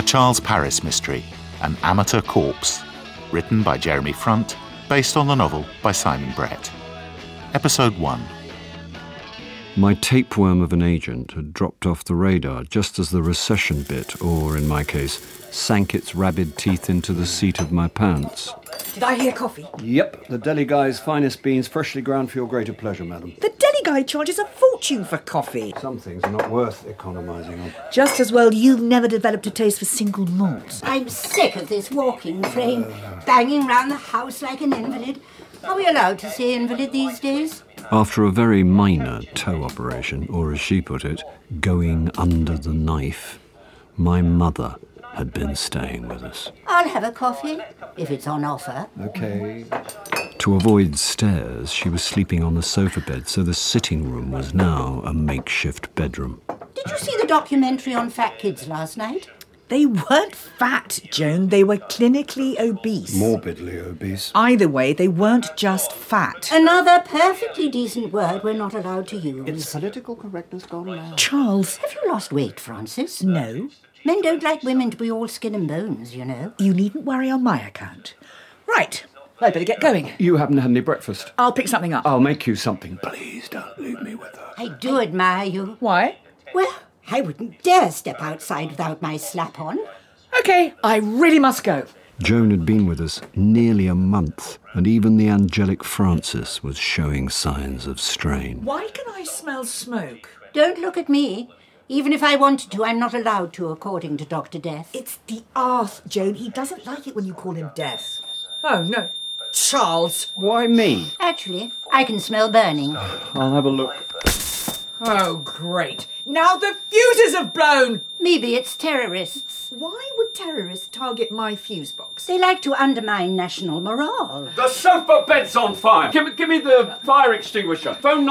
Charles Paris mystery, An Amateur Corpse, written by Jeremy Front, based on the novel by Simon Brett. Episode 1. My tapeworm of an agent had dropped off the radar just as the recession bit, or in my case, sank its rabid teeth into the seat of my pants. Did I hear coffee? Yep, the deli guy's finest beans, freshly ground for your greater pleasure, madam. The deli guy charges a fortune for coffee. Some things are not worth economising on. Just as well you've never developed a taste for single malts. I'm sick of this walking frame, banging round the house like an invalid. Are we allowed to say invalid these days? After a very minor toe operation, or as she put it, going under the knife, my mother had been staying with us. I'll have a coffee, if it's on offer. Okay. To avoid stairs, she was sleeping on the sofa bed, so the sitting room was now a makeshift bedroom. Did you see the documentary on fat kids last night? They weren't fat, Joan. They were clinically obese. Morbidly obese. Either way, they weren't just fat. Another perfectly decent word we're not allowed to use. It's political correctness gone mad. Charles. Have you lost weight, Francis? No. Men don't like women to be all skin and bones, you know. You needn't worry on my account. Right. I'd better get going. You haven't had any breakfast. I'll pick something up. I'll make you something. Please don't leave me with her. I do admire you. Why? Well, I wouldn't dare step outside without my slap on. OK, I really must go. Joan had been with us nearly a month, and even the angelic Francis was showing signs of strain. Why can I smell smoke? Don't look at me. Even if I wanted to, I'm not allowed to, according to Dr. Death. It's the Arth, Joan. He doesn't like it when you call him Death. Oh, no. Charles. Why me? Actually, I can smell burning. I'll have a look. Oh, great. Now the fuses have blown! Maybe it's terrorists. Why would terrorists target my fuse box? They like to undermine national morale. The sofa bed's on fire. Give me the fire extinguisher. Phone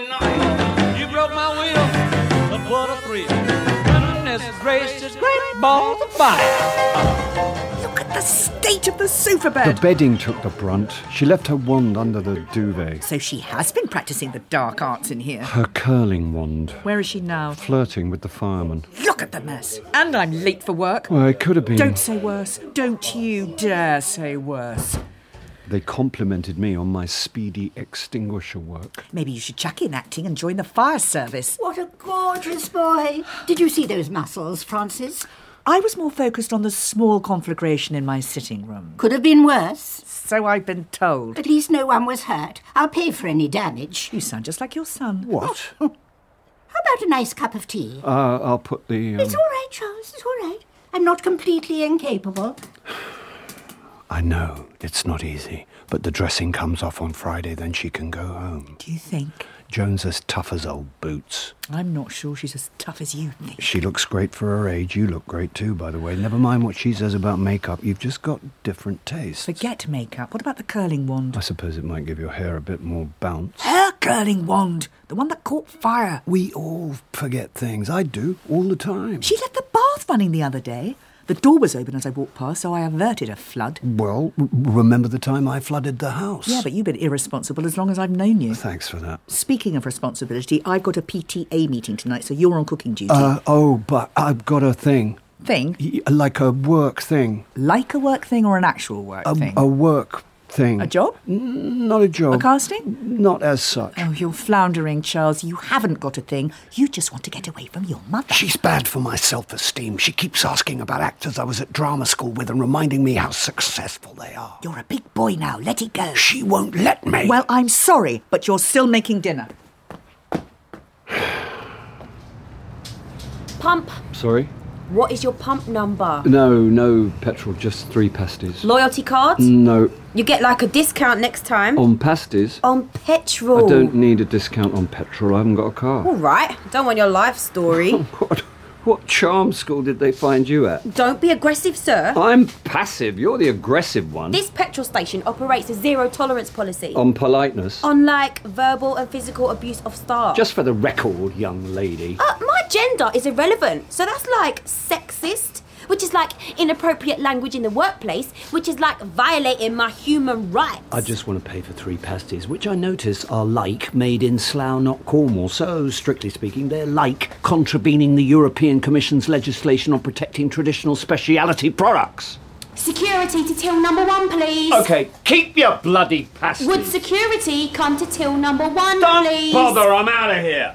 999. You broke my will, but what a thrill. Goodness gracious, great balls of fire. Look at the state of the sofa bed. The bedding took the brunt. She left her wand under the duvet. So she has been practising the dark arts in here. Her curling wand. Where is she now? Flirting with the fireman. Look at the mess. And I'm late for work. Well, it could have been. Don't say worse. Don't you dare say worse. They complimented me on my speedy extinguisher work. Maybe you should chuck in acting and join the fire service. What a gorgeous boy. Did you see those muscles, Francis? I was more focused on the small conflagration in my sitting room. Could have been worse. So I've been told. At least no one was hurt. I'll pay for any damage. You sound just like your son. What? How about a nice cup of tea? I'll put the... It's all right, Charles. It's all right. I'm not completely incapable. I know, it's not easy, but the dressing comes off on Friday, then she can go home. Do you think? Joan's as tough as old boots. I'm not sure she's as tough as you think. She looks great for her age. You look great too, by the way. Never mind what she says about makeup. You've just got different tastes. Forget makeup. What about the curling wand? I suppose it might give your hair a bit more bounce. Her curling wand! The one that caught fire. We all forget things. I do, all the time. She left the bath running the other day. The door was open as I walked past, so I averted a flood. Well, remember the time I flooded the house? Yeah, but you've been irresponsible as long as I've known you. Thanks for that. Speaking of responsibility, I've got a PTA meeting tonight, so you're on cooking duty. But I've got a thing. Thing? Like a work thing. Like a work thing or an actual work thing? A work thing. A job? Not a job. A casting? Not as such. Oh, you're floundering, Charles. You haven't got a thing. You just want to get away from your mother. She's bad for my self-esteem. She keeps asking about actors I was at drama school with and reminding me how successful they are. You're a big boy now. Let it go. She won't let me. Well, I'm sorry, but you're still making dinner. Pump. Sorry? What is your pump number? No petrol, just 3 pasties. Loyalty cards? No. You get like a discount next time. On pasties? On petrol. I don't need a discount on petrol. I haven't got a car. All right. Don't want your life story. What charm school did they find you at? Don't be aggressive, sir. I'm passive. You're the aggressive one. This petrol station operates a zero tolerance policy. On politeness? On, verbal and physical abuse of staff. Just for the record, young lady. My gender is irrelevant, so that's, sexist. which is like inappropriate language in the workplace, which is like violating my human rights. I just want to pay for 3 pasties, which I notice are like made in Slough, not Cornwall. So, strictly speaking, they're like contravening the European Commission's legislation on protecting traditional speciality products. Security to till number 1, please. OK, keep your bloody pasties. Would security come to till number 1, Don't please? bother, I'm out of here.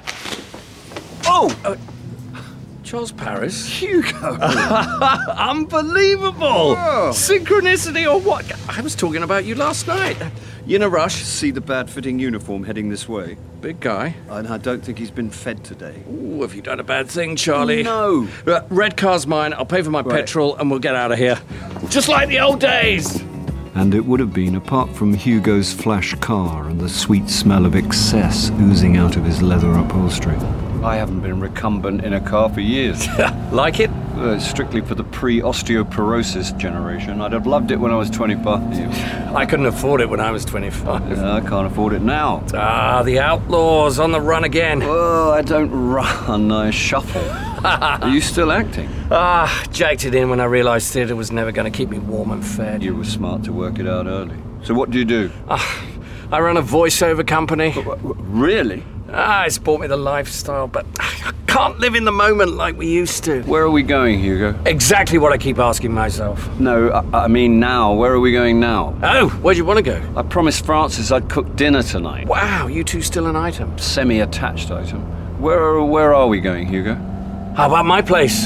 Oh! Charles Paris? Hugo! Unbelievable! Synchronicity or what? I was talking about you last night. You in a rush? See the bad-fitting uniform heading this way? Big guy. And I don't think he's been fed today. Ooh, have you done a bad thing, Charlie? No. Red car's mine. I'll pay for my petrol and we'll get out of here. Just like the old days! And it would have been, apart from Hugo's flash car and the sweet smell of excess oozing out of his leather upholstery. I haven't been recumbent in a car for years. Like it? Strictly for the pre-osteoporosis generation. I'd have loved it when I was 25. I couldn't afford it when I was 25. I can't afford it now. Ah, the outlaws on the run again. Oh, I don't run, I shuffle. Are you still acting? Jacked it in when I realised theatre was never going to keep me warm and fed. You were smart to work it out early. So what do you do? I run a voiceover company. Really? It's brought me the lifestyle, but I can't live in the moment like we used to. Where are we going, Hugo? Exactly what I keep asking myself. No, I mean now. Where are we going now? Oh, where do you want to go? I promised Francis I'd cook dinner tonight. Wow, you two still an item. Semi-attached item. Where are we going, Hugo? How about my place?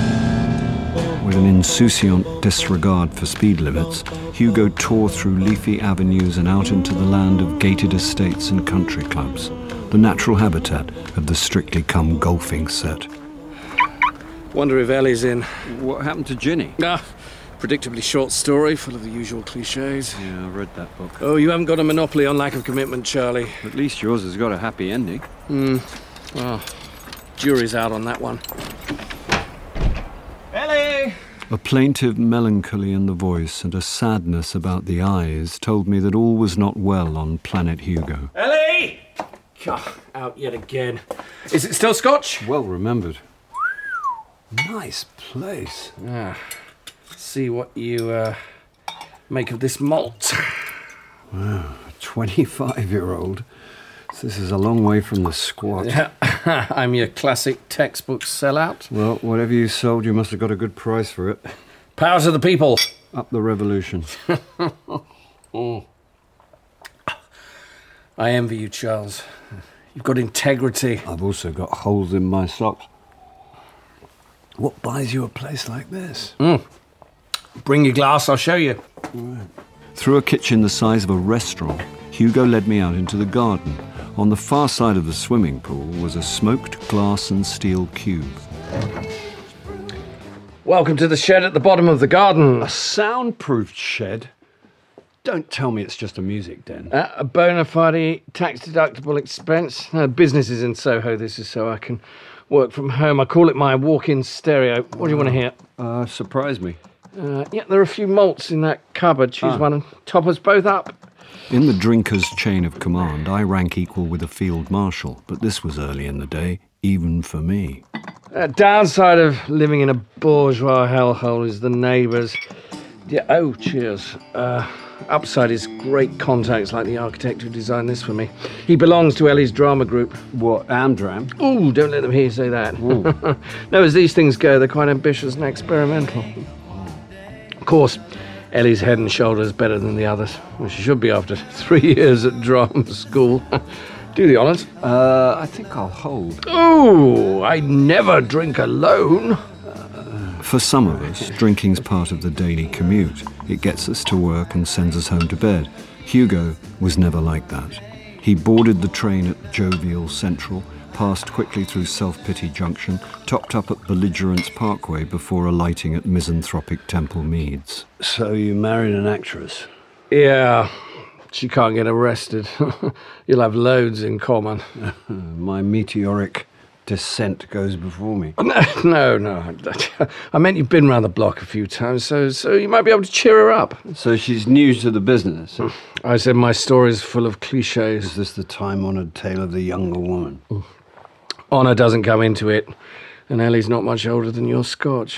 With an insouciant disregard for speed limits, Hugo tore through leafy avenues and out into the land of gated estates and country clubs, the natural habitat of the Strictly Come golfing set. Wonder if Ellie's in. What happened to Ginny? Predictably short story, full of the usual cliches. Yeah, I read that book. Oh, you haven't got a monopoly on lack of commitment, Charlie. At least yours has got a happy ending. Well, jury's out on that one. Ellie! A plaintive melancholy in the voice and a sadness about the eyes told me that all was not well on Planet Hugo. Ellie! God, out yet again. Is it still Scotch? Well remembered. Nice place. See what you make of this malt. Wow, a 25-year-old. This is a long way from the squat. I'm your classic textbook sellout. Well, whatever you sold, you must have got a good price for it. Power to the people. Up the revolution. I envy you, Charles. You've got integrity. I've also got holes in my socks. What buys you a place like this? Bring your glass, I'll show you. Right. Through a kitchen the size of a restaurant, Hugo led me out into the garden. On the far side of the swimming pool was a smoked glass and steel cube. Welcome to the shed at the bottom of the garden. A soundproofed shed? Don't tell me it's just a music den. A bona fide tax-deductible expense. Business is in Soho. This is so I can work from home. I call it my walk-in stereo. What do you want to hear? Surprise me. Yeah, there are a few malts in that cupboard. Choose one and top us both up. In the drinker's chain of command, I rank equal with a field marshal, but this was early in the day, even for me. Downside of living in a bourgeois hellhole is the neighbours. Yeah, oh, cheers. Upside is great contacts like the architect who designed this for me. He belongs to Ellie's drama group. What, Amdram? Ooh, don't let them hear you say that. No, as these things go, they're quite ambitious and experimental. Of course, Ellie's head and shoulders better than the others. Well, she should be after 3 years at drama school. Do the honours. I think I'll hold. Ooh, I never drink alone. For some of us, drinking's part of the daily commute. It gets us to work and sends us home to bed. Hugo was never like that. He boarded the train at Jovial Central, passed quickly through Self-Pity Junction, topped up at Belligerence Parkway before alighting at Misanthropic Temple Meads. So you married an actress? Yeah, she can't get arrested. You'll have loads in common. My meteoric descent goes before me. No. I meant you've been round the block a few times, so you might be able to cheer her up. So she's new to the business? I said my story's full of cliches. Is this the time-honoured tale of the younger woman? Honour doesn't come into it, and Ellie's not much older than your Scotch.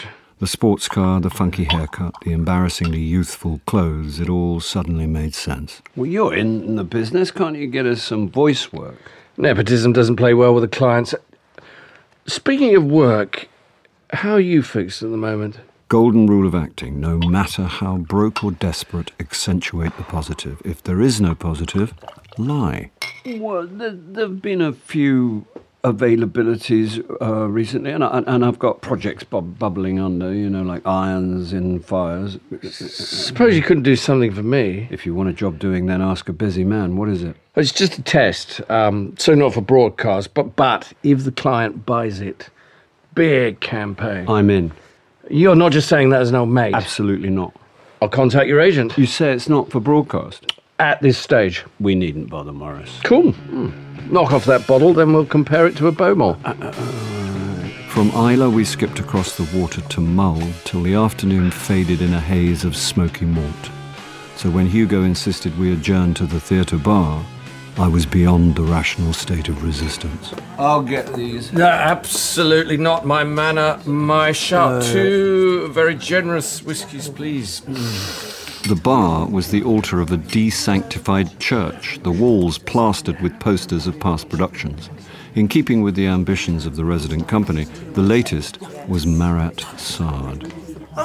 The sports car, the funky haircut, the embarrassingly youthful clothes, it all suddenly made sense. Well, you're in the business. Can't you get us some voice work? Nepotism doesn't play well with the clients. Speaking of work, how are you fixed at the moment? Golden rule of acting, no matter how broke or desperate, accentuate the positive. If there is no positive, lie. Well, there've been a few availabilities recently, and I've got projects bubbling under, like irons in fires. Suppose you couldn't do something for me? If you want a job doing, then ask a busy man. What is it? It's just a test, so not for broadcast, but if the client buys it, big campaign. I'm in. You're not just saying that as an old mate? Absolutely not. I'll contact your agent. You say it's not for broadcast? At this stage. We needn't bother, Morris. Cool. Knock off that bottle, then we'll compare it to a Bowmore. From Isla, we skipped across the water to Mull till the afternoon faded in a haze of smoky malt. So when Hugo insisted we adjourn to the theatre bar, I was beyond the rational state of resistance. I'll get these. No, absolutely not my manner, my shout. 2 very generous whiskies, please. The bar was the altar of a desanctified church, the walls plastered with posters of past productions. In keeping with the ambitions of the resident company, the latest was Marat Sard.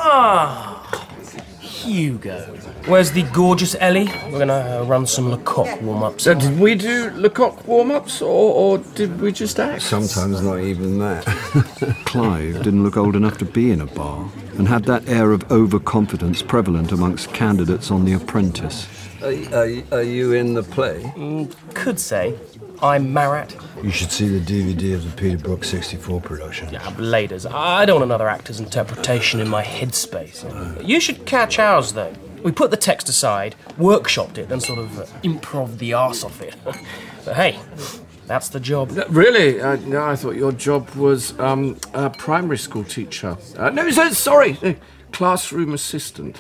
Hugo. Where's the gorgeous Ellie? We're going to run some Lecoq warm-ups. So did we do Lecoq warm-ups, or did we just act? Sometimes not even that. Clive didn't look old enough to be in a bar and had that air of overconfidence prevalent amongst candidates on The Apprentice. Are you in the play? Could say. I'm Marat. You should see the DVD of the Peter Brook 64 production. Yeah, bladers. I don't want another actor's interpretation in my headspace. You should catch ours, though. We put the text aside, workshopped it, and sort of improv the arse off it. But hey, that's the job. Really? No, I thought your job was a primary school teacher. Sorry, classroom assistant.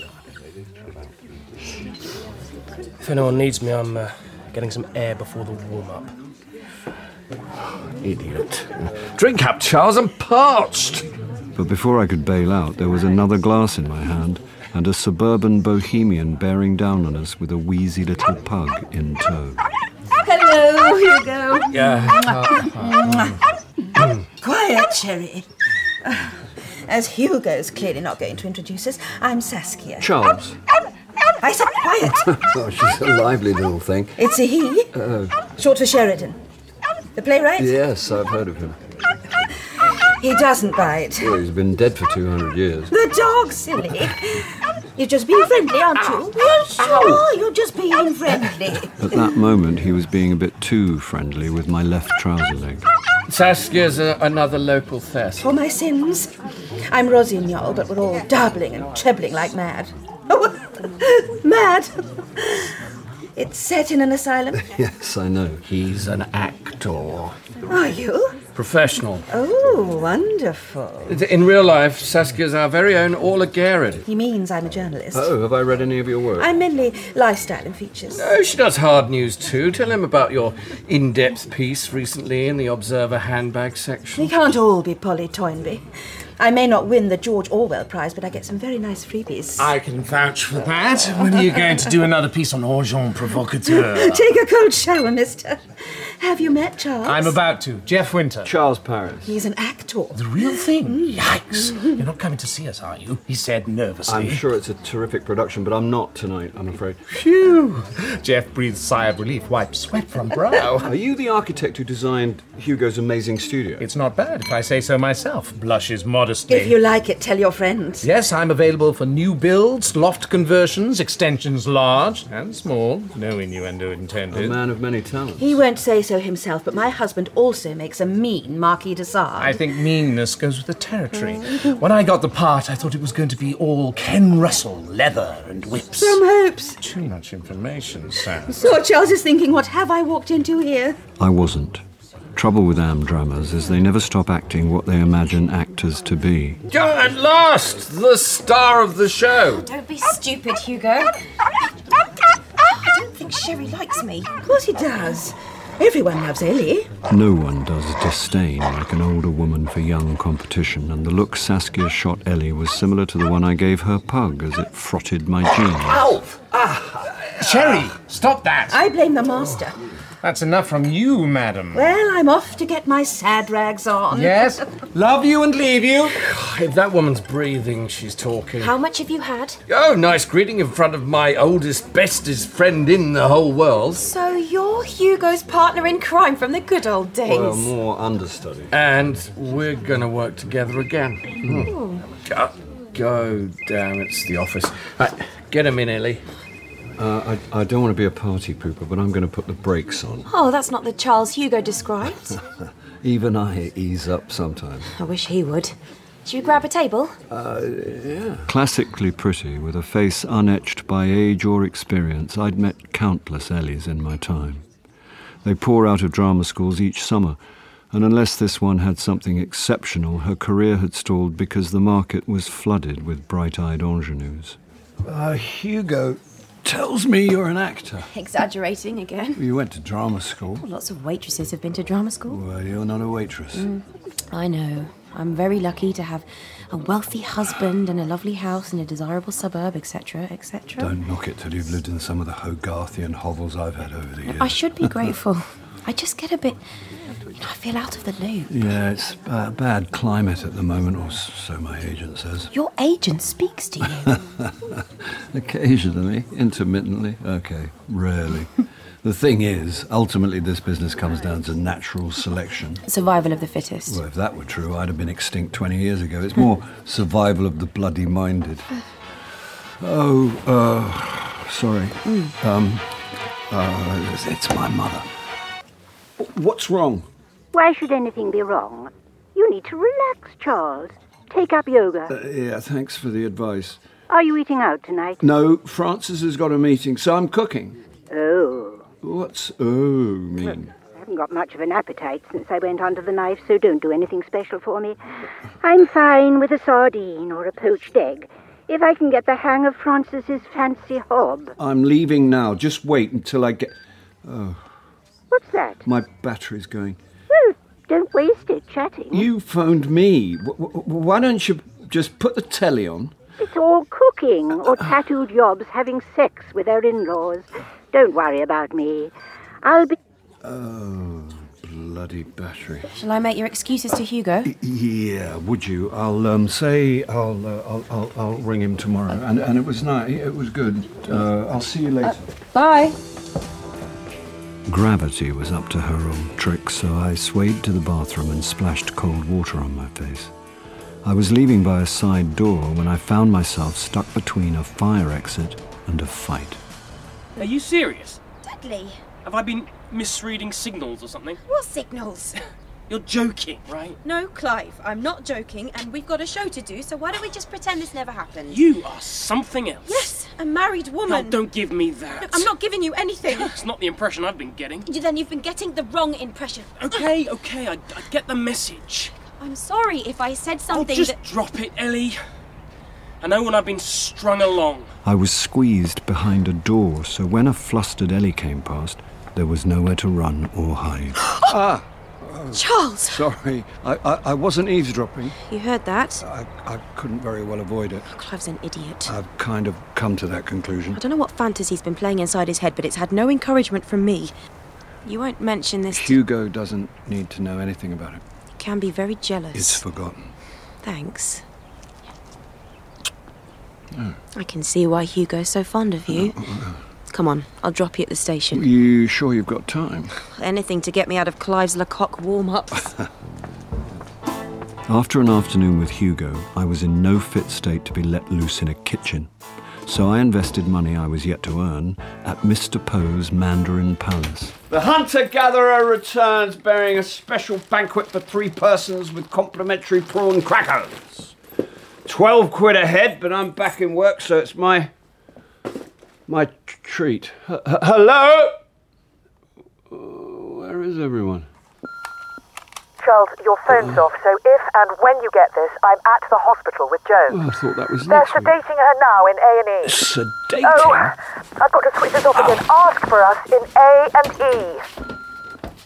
If anyone needs me, I'm getting some air before the warm-up. Idiot. Drink up, Charles, I'm parched. But before I could bail out, there was another glass in my hand and a suburban bohemian bearing down on us with a wheezy little pug in tow. Hello, Hugo. Quiet, Cherry. As Hugo's clearly not going to introduce us, I'm Saskia. Charles. I said quiet. Oh, she's a lively little thing. It's a he. Short for Sheridan. The playwright? Yes, I've heard of him. He doesn't bite. Well, he's been dead for 200 years. The dog, silly. You're just being friendly, aren't you? Yes, you are. You're just being friendly. At that moment, he was being a bit too friendly with my left trouser leg. Saskia's another local thess. For my sins. I'm Rosignol, but we're all doubling and trebling like mad. Oh, mad? It's set in an asylum? Yes, I know. He's an actor. Are you? Professional. Oh, wonderful. In real life, Saskia's our very own Orla Guerin. He means I'm a journalist. Oh, have I read any of your work? I'm mainly lifestyle and features. Oh, she does hard news too. Tell him about your in-depth piece recently in the Observer handbag section. We can't all be Polly Toynbee. I may not win the George Orwell Prize, but I get some very nice freebies. I can vouch for that. When are you going to do another piece on Agent Provocateur? Take a cold shower, mister. Have you met Charles? I'm about to. Jeff Winter. Charles Paris. He's an actor. The real thing? Yikes. You're not coming to see us, are you? He said nervously. I'm sure it's a terrific production, but I'm not tonight, I'm afraid. Phew. Jeff breathed a sigh of relief, wiped sweat from brow. Are you the architect who designed Hugo's amazing studio? It's not bad, if I say so myself. Blushes modestly. If you like it, tell your friends. Yes, I'm available for new builds, loft conversions, extensions large and small. No innuendo intended. A man of many talents. He won't say so himself, but my husband also makes a mean Marquis de Sade. I think meanness goes with the territory. When I got the part, I thought it was going to be all Ken Russell, leather and whips. Some hopes. Too much information, Sam. So Charles is thinking, what have I walked into here? I wasn't. Trouble with dramas is they never stop acting what they imagine actors to be. At last, the star of the show. Don't be stupid, Hugo. I don't think Sherry likes me. Of course he does. Everyone loves Ellie. No one does disdain like an older woman for young competition, and the look Saskia shot Ellie was similar to the one I gave her pug as it frotted my jeans. Ow! Cherry, stop that! I blame the master. That's enough from you, madam. Well, I'm off to get my sad rags on. Yes, love you and leave you. If that woman's breathing, she's talking. How much have you had? Oh, nice greeting in front of my oldest, bestest friend in the whole world. So you're Hugo's partner in crime from the good old days. Well, more understudy. And we're gonna work together again. Go down, it's the office. Right, get him in, Ellie. I don't want to be a party pooper, but I'm going to put the brakes on. Oh, that's not the Charles Hugo described. Even I ease up sometimes. I wish he would. Should we grab a table? Yeah. Classically pretty, with a face unetched by age or experience, I'd met countless Ellies in my time. They pour out of drama schools each summer, and unless this one had something exceptional, her career had stalled because the market was flooded with bright-eyed ingenues. Hugo tells me you're an actor. Exaggerating again. You went to drama school. Well, lots of waitresses have been to drama school. Well, you're not a waitress. I know. I'm very lucky to have a wealthy husband and a lovely house in a desirable suburb, etc., etc. Don't knock it till you've lived in some of the Hogarthian hovels I've had over the years. I should be grateful. I just get a bit... I feel out of the loop. Yeah, it's a bad climate at the moment, or so my agent says. Your agent speaks to you. Occasionally, intermittently. Okay, rarely. The thing is, ultimately this business comes down to natural selection. Survival of the fittest. Well, if that were true, I'd have been extinct 20 years ago. It's more survival of the bloody-minded. Sorry. It's my mother. What's wrong? Why should anything be wrong? You need to relax, Charles. Take up yoga. Yeah, thanks for the advice. Are you eating out tonight? No, Francis has got a meeting, so I'm cooking. Oh. What's mean? I haven't got much of an appetite since I went under the knife, so don't do anything special for me. I'm fine with a sardine or a poached egg, if I can get the hang of Francis's fancy hob. I'm leaving now. Just wait until I get... What's that? My battery's going. Well, don't waste it chatting. You phoned me. Why don't you just put the telly on? It's all cooking or tattooed yobs having sex with their in-laws. Don't worry about me. I'll be... Oh, bloody battery. Shall I make your excuses to Hugo? Yeah, would you? I'll say I'll ring him tomorrow. And it was nice. It was good. I'll see you later. Bye. Gravity was up to her old tricks, so I swayed to the bathroom and splashed cold water on my face. I was leaving by a side door when I found myself stuck between a fire exit and a fight. Are you serious? Dudley. Have I been misreading signals or something? What signals? You're joking, right? No, Clive, I'm not joking, and we've got a show to do, so why don't we just pretend this never happened? You are something else. Yes, a married woman. No, don't give me that. Look, I'm not giving you anything. It's not the impression I've been getting. Then you've been getting the wrong impression. Okay, I get the message. I'm sorry if I said something just drop it, Ellie. I know when I've been strung along. I was squeezed behind a door, so when a flustered Ellie came past, there was nowhere to run or hide. Charles! Sorry, I wasn't eavesdropping. You heard that? I couldn't very well avoid it. Clive's an idiot. I've kind of come to that conclusion. I don't know what fantasy's been playing inside his head, but it's had no encouragement from me. You won't mention this Hugo doesn't need to know anything about it. He can be very jealous. It's forgotten. Thanks. I can see why Hugo's so fond of you. Come on, I'll drop you at the station. You sure you've got time? Anything to get me out of Clive's Lecoq warm-ups. After an afternoon with Hugo, I was in no fit state to be let loose in a kitchen. So I invested money I was yet to earn at Mr. Poe's Mandarin Palace. The hunter-gatherer returns bearing a special banquet for 3 persons with complimentary prawn crackers. 12 quid a head, but I'm back in work, so it's my treat. Hello? Where is everyone? Charles, your phone's off, so if and when you get this, I'm at the hospital with Jo. Oh, I thought that was They're next week. sedating her now in A&E. Sedating? Oh, I've got to switch this off again. Ask for us in A&E.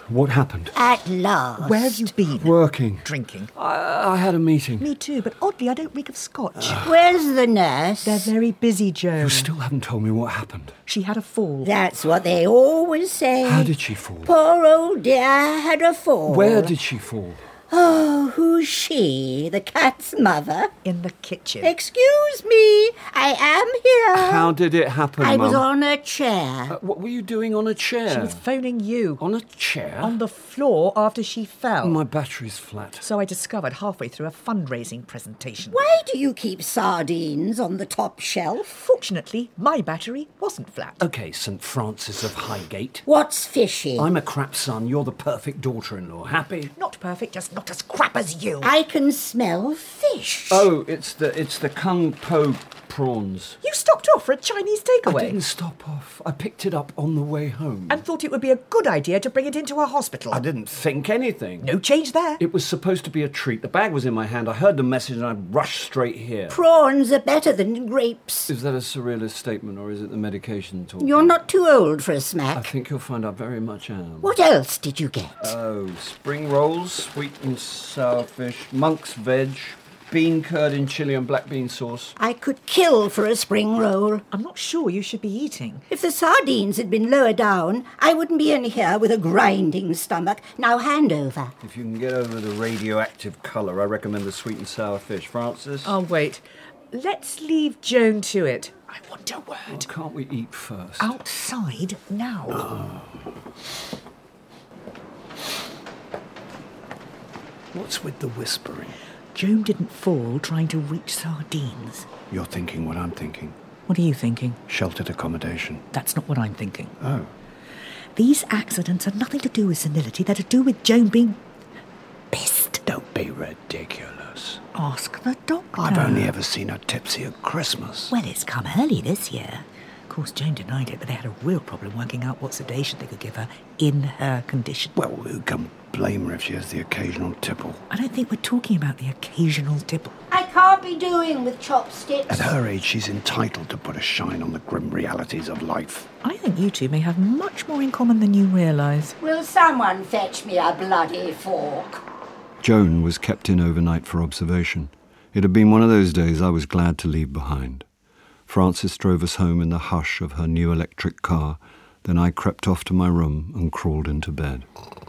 What happened? At last. Where have you been? Working. Drinking. I had a meeting. Me too, but oddly I don't reek of scotch. Where's the nurse? They're very busy, Joan. You still haven't told me what happened. She had a fall. That's what they always say. How did she fall? Poor old dear had a fall. Where did she fall? Oh, who's she? The cat's mother? In the kitchen. Excuse me, I am here. How did it happen, I was Mum? on a chair. What were you doing on a chair? She was phoning you. On a chair? On the floor after she fell. My battery's flat. So I discovered halfway through a fundraising presentation. Why do you keep sardines on the top shelf? Fortunately, my battery wasn't flat. OK, St. Francis of Highgate. What's fishy? I'm a crap son. You're the perfect daughter-in-law. Happy? Not perfect, just not as crap as you. I can smell fish. Oh, it's the Kung Po prawns. You stopped off for a Chinese takeaway. I didn't stop off. I picked it up on the way home. And thought it would be a good idea to bring it into a hospital. I didn't think anything. No change there. It was supposed to be a treat. The bag was in my hand. I heard the message and I rushed straight here. Prawns are better than grapes. Is that a surrealist statement or is it the medication talking? You're not too old for a smack. I think you'll find I very much am. What else did you get? Oh, spring rolls, sweet and sour fish, monk's veg, bean curd in chili and black bean sauce. I could kill for a spring roll. I'm not sure you should be eating. If the sardines had been lower down, I wouldn't be in here with a grinding stomach. Now hand over. If you can get over the radioactive colour, I recommend the sweet and sour fish. Francis? Oh, wait. Let's leave Joan to it. I want a word. Oh, can't we eat first? Outside now. Oh. What's with the whispering? Joan didn't fall trying to reach sardines. You're thinking what I'm thinking. What are you thinking? Sheltered accommodation. That's not what I'm thinking. Oh. These accidents have nothing to do with senility. They're to do with Joan being pissed. Don't be ridiculous. Ask the doctor. I've only ever seen her tipsy at Christmas. Well, it's come early this year. Of course, Joan denied it, but they had a real problem working out what sedation they could give her in her condition. Well, who can blame her if she has the occasional tipple? I don't think we're talking about the occasional tipple. I can't be doing with chopsticks. At her age, she's entitled to put a shine on the grim realities of life. I think you two may have much more in common than you realise. Will someone fetch me a bloody fork? Joan was kept in overnight for observation. It had been one of those days I was glad to leave behind. Francis drove us home in the hush of her new electric car. Then I crept off to my room and crawled into bed.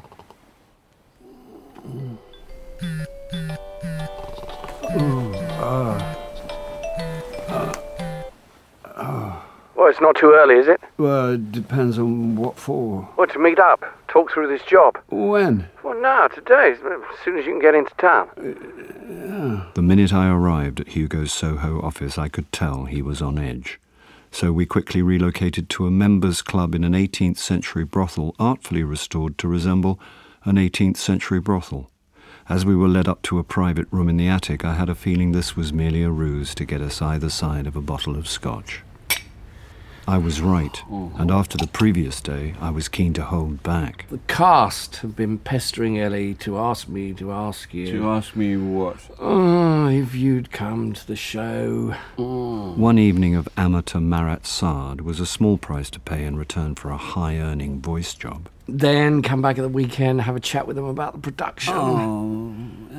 Well, it's not too early, is it? Well, it depends on what for. Well, to meet up, talk through this job. When? Well, now, today, as soon as you can get into town. The minute I arrived at Hugo's Soho office, I could tell he was on edge. So we quickly relocated to a members' club in an 18th century brothel, artfully restored to resemble an 18th century brothel. As we were led up to a private room in the attic, I had a feeling this was merely a ruse to get us either side of a bottle of scotch. I was right, and after the previous day, I was keen to hold back. The cast have been pestering Ellie to ask me to ask you. To ask me what? Oh, if you'd come to the show. One evening of amateur Marat Sard was a small price to pay in return for a high-earning voice job. Then come back at the weekend, have a chat with them about the production. Oh,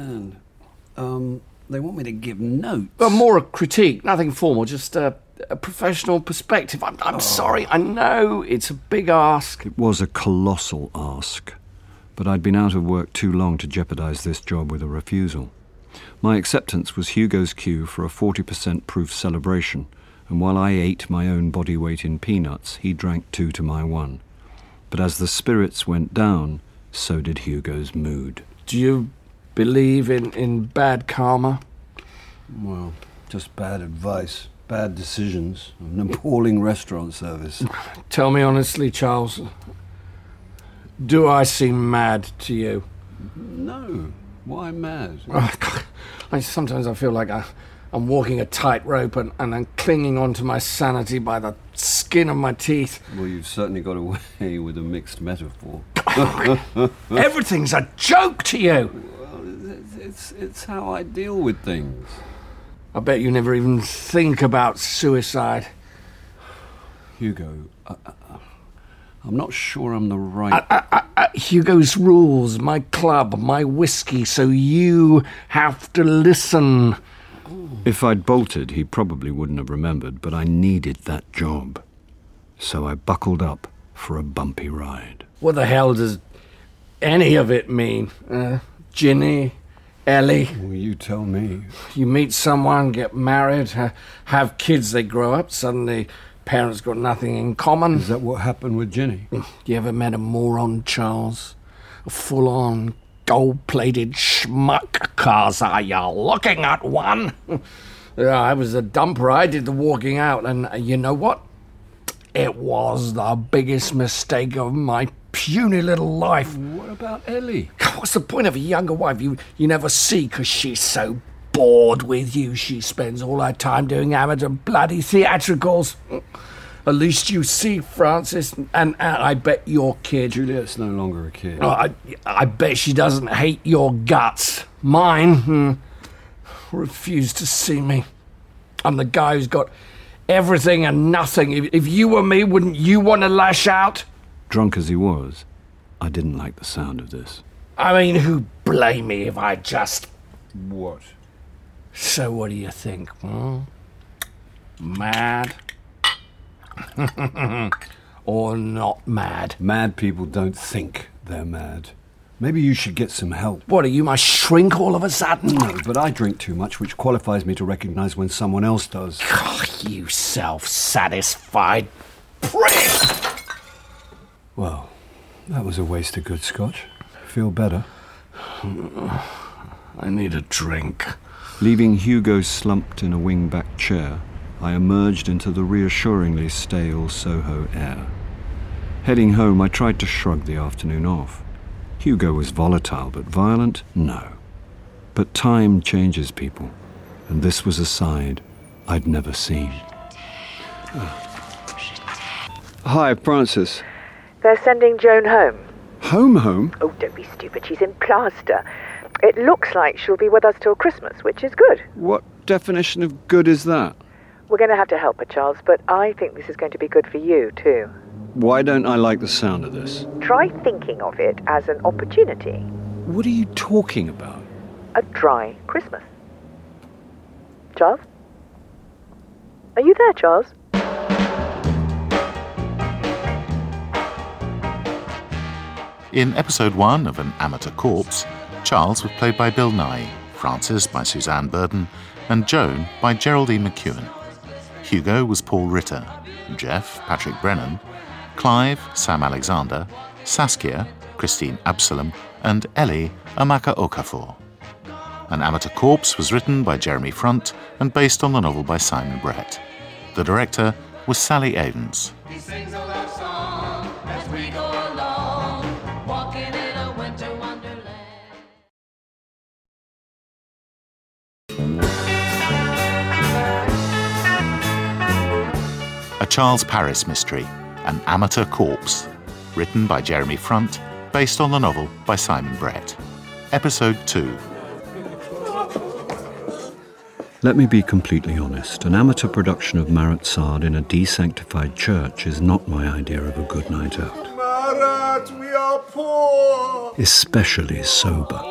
and they want me to give notes. Well, more a critique, nothing formal, just a professional perspective. I'm sorry, I know it's a big ask. It was a colossal ask, but I'd been out of work too long to jeopardise this job with a refusal. My acceptance was Hugo's cue for a 40% proof celebration, and while I ate my own body weight in peanuts, he drank 2 to my 1. But as the spirits went down, so did Hugo's mood. Do you believe in bad karma? Well, just bad advice. Bad decisions, an appalling restaurant service. Tell me honestly, Charles, do I seem mad to you? No. Why mad? Sometimes I feel like I'm walking a tightrope and I'm clinging onto my sanity by the skin of my teeth. Well, you've certainly got away with a mixed metaphor. Everything's a joke to you! Well, it's how I deal with things. I bet you never even think about suicide. Hugo, I'm not sure I'm the right... Hugo's rules, my club, my whiskey, so you have to listen. If I'd bolted, he probably wouldn't have remembered, but I needed that job. So I buckled up for a bumpy ride. What the hell does any of it mean? Ginny, Ellie? Well, you tell me. You meet someone, get married, have kids, they grow up, suddenly parents got nothing in common. Is that what happened with Ginny? You ever met a moron, Charles? A full-on, gold-plated schmuck? 'Cause are you looking at one? Yeah, I was a dumper. I did the walking out, and you know what? It was the biggest mistake of my puny little life. What about Ellie? What's the point of a younger wife you never see 'cause she's so bored with you? She spends all her time doing amateur bloody theatricals. At least you see, Francis, and I bet your kid... Juliet's no longer a kid. I bet she doesn't hate your guts. Mine refused to see me. I'm the guy who's got everything and nothing. If you were me, wouldn't you want to lash out? Drunk as he was, I didn't like the sound of this. I mean, who'd blame me if I just... What? So what do you think? Mad? Or not mad? Mad people don't think they're mad. Maybe you should get some help. What, are you my shrink all of a sudden? No, but I drink too much, which qualifies me to recognise when someone else does. You self-satisfied prick! Well, that was a waste of good scotch. Feel better? I need a drink. Leaving Hugo slumped in a wing-back chair, I emerged into the reassuringly stale Soho air. Heading home, I tried to shrug the afternoon off. Hugo was volatile, but violent? No. But time changes people, and this was a side I'd never seen. Hi, Francis. They're sending Joan home. Home? Oh, don't be stupid. She's in plaster. It looks like she'll be with us till Christmas, which is good. What definition of good is that? We're going to have to help her, Charles, but I think this is going to be good for you, too. Why don't I like the sound of this? Try thinking of it as an opportunity. What are you talking about? A dry Christmas. Charles? Are you there, Charles? In episode 1 of An Amateur Corpse, Charles was played by Bill Nighy, Frances by Suzanne Burden, and Joan by Geraldine McEwen. Hugo was Paul Ritter, Jeff, Patrick Brennan, Clive, Sam Alexander, Saskia, Christine Absalom, and Ellie, Amaka Okafor. An Amateur Corpse was written by Jeremy Front and based on the novel by Simon Brett. The director was Sally Evans. A Charles Paris Mystery, An Amateur Corpse, written by Jeremy Front, based on the novel by Simon Brett. Episode 2. Let me be completely honest. An amateur production of Marat Sard in a desanctified church is not my idea of a good night out. Marat, we are poor. Especially sober.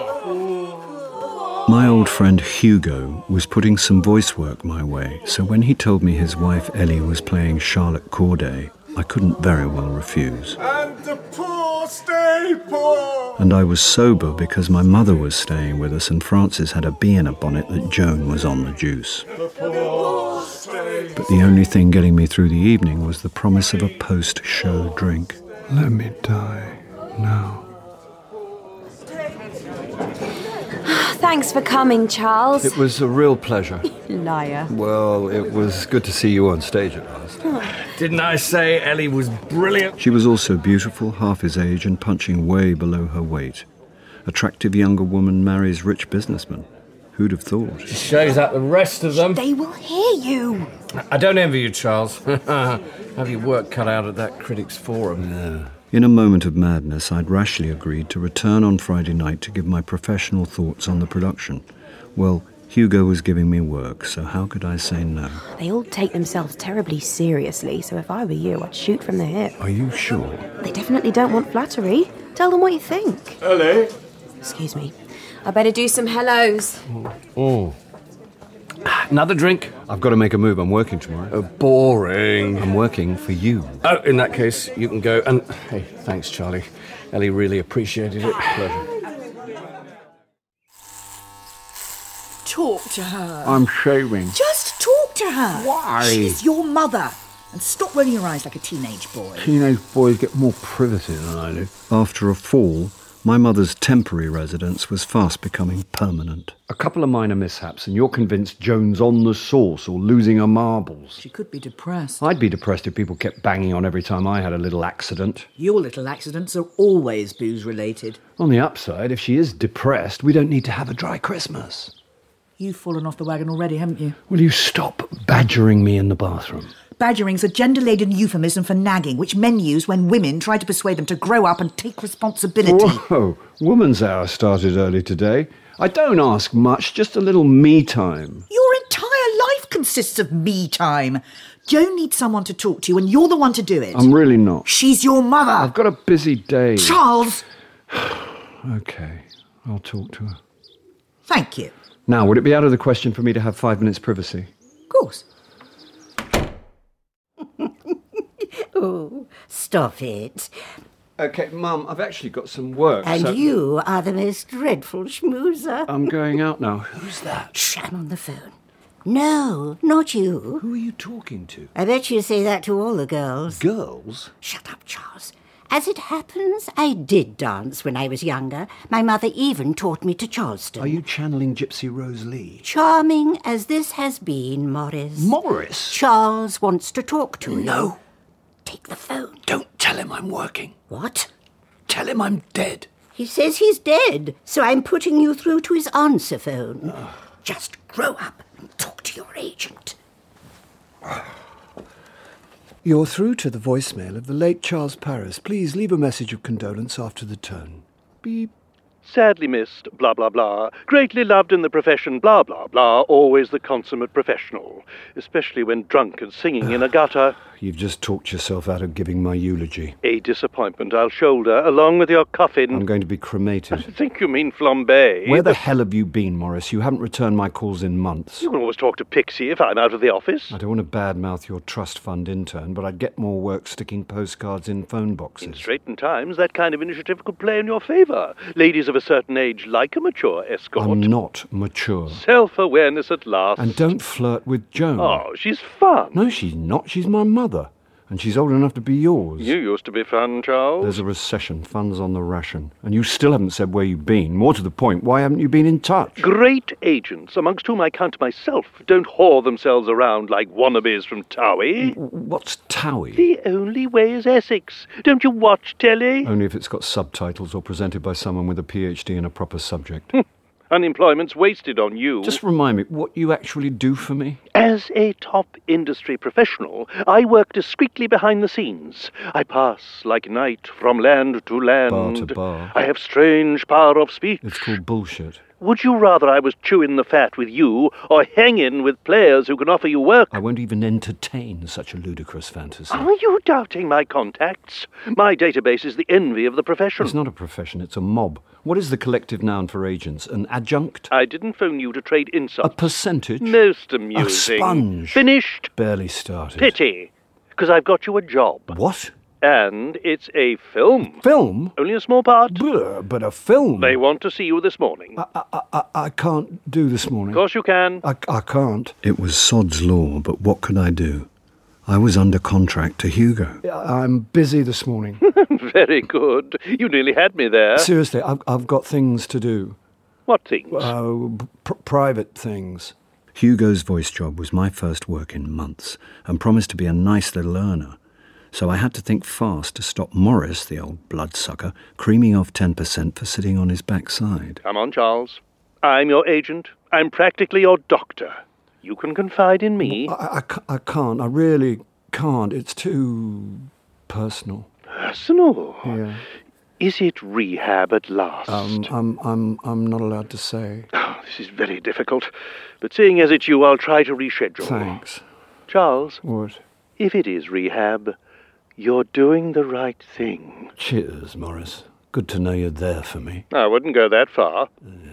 My old friend Hugo was putting some voice work my way, so when he told me his wife Ellie was playing Charlotte Corday, I couldn't very well refuse. And the poor stay poor. And I was sober because my mother was staying with us and Frances had a bee in a bonnet that Joan was on the juice. The poor stay. But the only thing getting me through the evening was the promise of a post-show drink. Let me die now. Thanks for coming, Charles. It was a real pleasure. Liar. Well, it was good to see you on stage at last. Didn't I say Ellie was brilliant? She was also beautiful, half his age, and punching way below her weight. Attractive younger woman marries rich businessman. Who'd have thought? She shows out the rest of them. They will hear you. I don't envy you, Charles. Have your work cut out at that critics' forum. Yeah. In a moment of madness, I'd rashly agreed to return on Friday night to give my professional thoughts on the production. Well, Hugo was giving me work, so how could I say no? They all take themselves terribly seriously, so if I were you, I'd shoot from the hip. Are you sure? They definitely don't want flattery. Tell them what you think. Ellie? Excuse me. I better do some hellos. Oh. Another drink? I've got to make a move. I'm working tomorrow. Boring. I'm working for you. Oh, in that case, you can go. And, hey, thanks, Charlie. Ellie really appreciated it. Pleasure. Talk to her. I'm shaving. Just talk to her. Why? She's your mother. And stop rolling your eyes like a teenage boy. Teenage boys get more privacy than I do. After a fall, my mother's temporary residence was fast becoming permanent. A couple of minor mishaps, and you're convinced Joan's on the sauce or losing her marbles. She could be depressed. I'd be depressed if people kept banging on every time I had a little accident. Your little accidents are always booze-related. On the upside, if she is depressed, we don't need to have a dry Christmas. You've fallen off the wagon already, haven't you? Will you stop badgering me in the bathroom? Badgering's a gender-laden euphemism for nagging, which men use when women try to persuade them to grow up and take responsibility. Whoa, Woman's Hour started early today. I don't ask much, just a little me time. Your entire life consists of me time. Joan needs someone to talk to, and you're the one to do it. I'm really not. She's your mother. I've got a busy day. Charles! Okay, I'll talk to her. Thank you. Now, would it be out of the question for me to have 5 minutes privacy? Of course. Oh, stop it. Okay, Mum, I've actually got some work. And you are the most dreadful schmoozer. I'm going out now. Who's that? Shh, I'm on the phone. No, not you. Who are you talking to? I bet you say that to all the girls. Girls? Shut up, Charles. As it happens, I did dance when I was younger. My mother even taught me to Charleston. Are you channeling Gypsy Rose Lee? Charming as this has been, Morris. Morris? Charles wants to talk to you. No. Take the phone. Don't tell him I'm working. What? Tell him I'm dead. He says he's dead, so I'm putting you through to his answer phone. Just grow up and talk to your agent. You're through to the voicemail of the late Charles Paris. Please leave a message of condolence after the tone. Beep. Sadly missed, blah, blah, blah. Greatly loved in the profession, blah, blah, blah. Always the consummate professional. Especially when drunk and singing in a gutter. You've just talked yourself out of giving my eulogy. A disappointment I'll shoulder, along with your coffin. I'm going to be cremated. I think you mean flambe. Where the hell have you been, Morris? You haven't returned my calls in months. You can always talk to Pixie if I'm out of the office. I don't want to badmouth your trust fund intern, but I'd get more work sticking postcards in phone boxes. In straitened times, that kind of initiative could play in your favour. Ladies of a certain age like a mature escort. I'm not mature. Self-awareness at last. And don't flirt with Joan. Oh, she's fun. No, she's not. She's my mother. And she's old enough to be yours. You used to be fun, Charles. There's a recession, funds on the ration. And you still haven't said where you've been. More to the point, why haven't you been in touch? Great agents, amongst whom I count myself, don't whore themselves around like wannabes from Towie. What's Towie? The only way is Essex. Don't you watch telly? Only if it's got subtitles or presented by someone with a PhD in a proper subject. Unemployment's wasted on you. Just remind me what you actually do for me. As a top industry professional, I work discreetly behind the scenes. I pass like night from land to land. Bar to bar. I have strange power of speech. It's called bullshit. Would you rather I was chewing the fat with you or hanging with players who can offer you work? I won't even entertain such a ludicrous fantasy. Are you doubting my contacts? My database is the envy of the profession. It's not a profession, it's a mob. What is the collective noun for agents? An adjunct? I didn't phone you to trade insults. A percentage? Most amusing. A sponge? Finished? Barely started. Pity, because I've got you a job. What? And it's a film. Film? Only a small part. But a film? They want to see you this morning. I can't do this morning. Of course you can. I can't. It was sod's law, but what could I do? I was under contract to Hugo. I'm busy this morning. Very good. You nearly had me there. Seriously, I've got things to do. What things? Private things. Hugo's voice job was my first work in months and promised to be a nice little earner. So I had to think fast to stop Morris, the old bloodsucker, creaming off 10% for sitting on his backside. Come on, Charles. I'm your agent. I'm practically your doctor. You can confide in me. I can't. I really can't. It's too personal. Personal? Yeah. Is it rehab at last? I'm not allowed to say. Oh, this is very difficult. But seeing as it's you, I'll try to reschedule. Thanks. Charles? What? If it is rehab, you're doing the right thing. Cheers, Morris. Good to know you're there for me. I wouldn't go that far.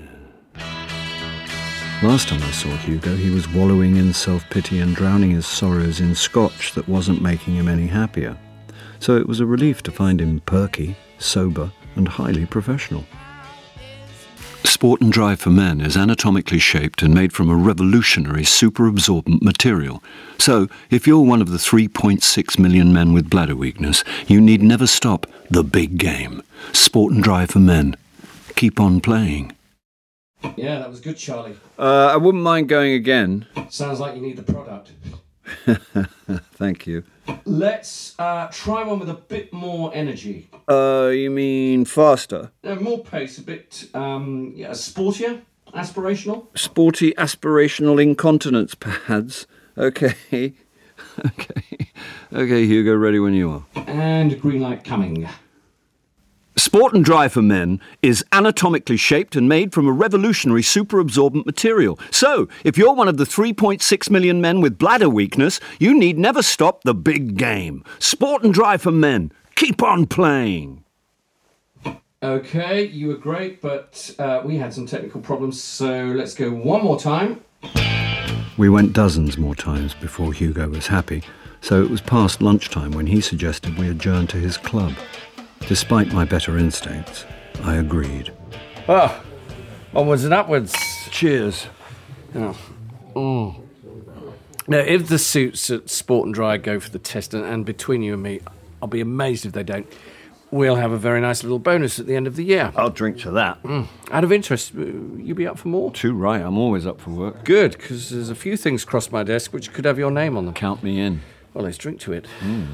Last time I saw Hugo, he was wallowing in self-pity and drowning his sorrows in scotch that wasn't making him any happier. So it was a relief to find him perky, sober, and highly professional. Sport and Drive for Men is anatomically shaped and made from a revolutionary superabsorbent material. So, if you're one of the 3.6 million men with bladder weakness, you need never stop the big game. Sport and Drive for Men. Keep on playing. Yeah, that was good, Charlie. I wouldn't mind going again. Sounds like you need the product. Thank you. Let's try one with a bit more energy. You mean faster? More pace, a bit sportier, aspirational. Sporty, aspirational incontinence pads. Okay. Okay, Hugo, ready when you are. And green light coming. Sport and Drive for Men is anatomically shaped and made from a revolutionary superabsorbent material. So, if you're one of the 3.6 million men with bladder weakness, you need never stop the big game. Sport and Drive for Men. Keep on playing. Okay, you were great, but we had some technical problems, so let's go one more time. We went dozens more times before Hugo was happy, so it was past lunchtime when he suggested we adjourn to his club. Despite my better instincts, I agreed. Oh, onwards and upwards. Cheers. Oh. Now, if the suits at Sport and Dry go for the test, and between you and me, I'll be amazed if they don't, we'll have a very nice little bonus at the end of the year. I'll drink to that. Out of interest, you be up for more? Too right, I'm always up for work. Good, because there's a few things crossed my desk which could have your name on them. Count me in. Well, let's drink to it.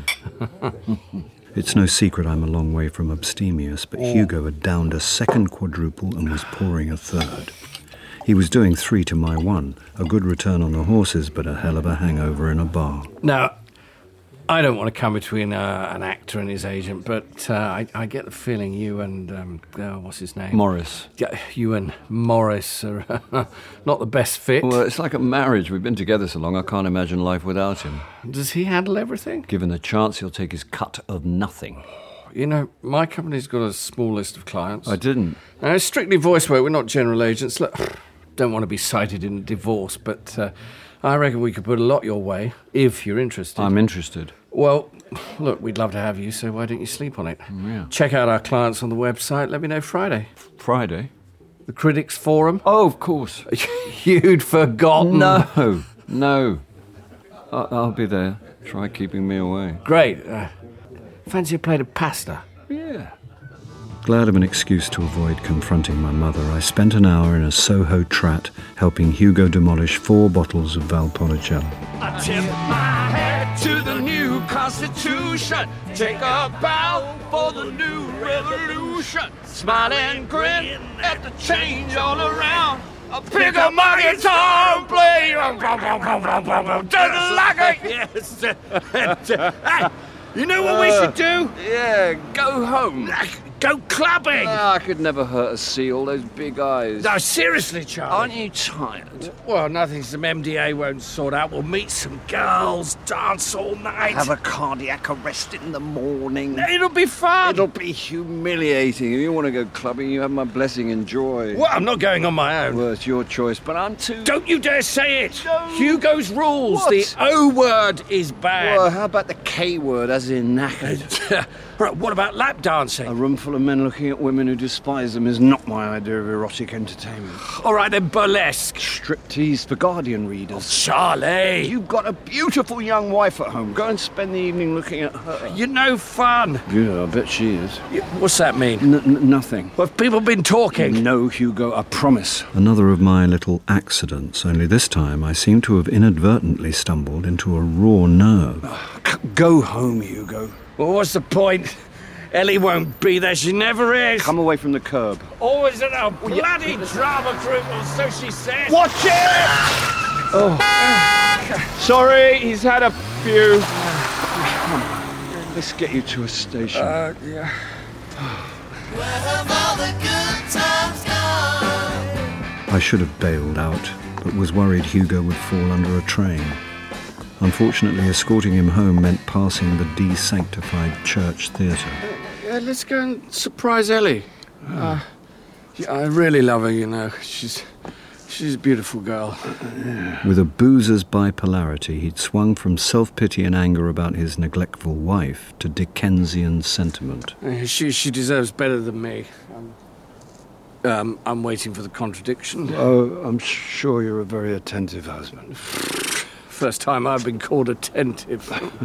It's no secret I'm a long way from abstemious, but Hugo had downed a second quadruple and was pouring a third. He was doing 3 to my 1, a good return on the horses, but a hell of a hangover in a bar. Now, I don't want to come between an actor and his agent, but I get the feeling you and, what's his name? Morris. Yeah, you and Morris are not the best fit. Well, it's like a marriage. We've been together so long, I can't imagine life without him. Does he handle everything? Given the chance, he'll take his cut of nothing. You know, my company's got a small list of clients. I didn't. Now, it's strictly voice work. We're not general agents. Look, don't want to be cited in a divorce, but I reckon we could put a lot your way, if you're interested. I'm interested. Well, look, we'd love to have you, so why don't you sleep on it? Yeah. Check out our clients on the website. Let me know Friday. Friday? The Critics Forum. Oh, of course. You'd forgotten. No. I'll be there. Try keeping me away. Great. Fancy a plate of pasta? Yeah. Glad of an excuse to avoid confronting my mother, I spent an hour in a Soho trat helping Hugo demolish 4 bottles of Valpolicella. I tip my hat to the new Constitution. Take a bow for the new revolution. Smile and grin at the change all around. I'll pick up my guitar and play just like a... Yes. Hey, you know what we should do? Yeah, go home. Go clubbing! I could never hurt a seal, those big eyes. No, seriously, Charlie. Aren't you tired? Well, nothing some MDA won't sort out. We'll meet some girls, dance all night. Have a cardiac arrest in the morning. It'll be fun. It'll be humiliating. If you want to go clubbing, you have my blessing. Enjoy. Well, I'm not going on my own. Well, it's your choice, but I'm too... Don't you dare say it! No. Hugo's rules. What? The O word is bad. Well, how about the K word, as in knackered? Right, what about lap dancing? A room full of men looking at women who despise them is not my idea of erotic entertainment. All right, then burlesque. Striptease for Guardian readers. Oh, Charlie! You've got a beautiful young wife at home. Go and spend the evening looking at her. You're no fun. Yeah, I bet she is. What's that mean? Nothing. Well, have people been talking? No, Hugo, I promise. Another of my little accidents, only this time I seem to have inadvertently stumbled into a raw nerve. Go home, Hugo. Well, what's the point? Ellie won't be there. She never is. Come away from the curb. Always in a bloody drama group, or so she says. Watch it! Oh. Sorry, he's had a few. Come on. Let's get you to a station. Yeah. Where have all the good times gone? I should have bailed out, but was worried Hugo would fall under a train. Unfortunately, escorting him home meant passing the de-sanctified church theatre. let's go and surprise Ellie. Yeah, I really love her, you know. She's a beautiful girl. With a boozer's bipolarity, he'd swung from self-pity and anger about his neglectful wife to Dickensian sentiment. She deserves better than me. I'm waiting for the contradiction. Oh, I'm sure you're a very attentive husband. First time I've been called attentive.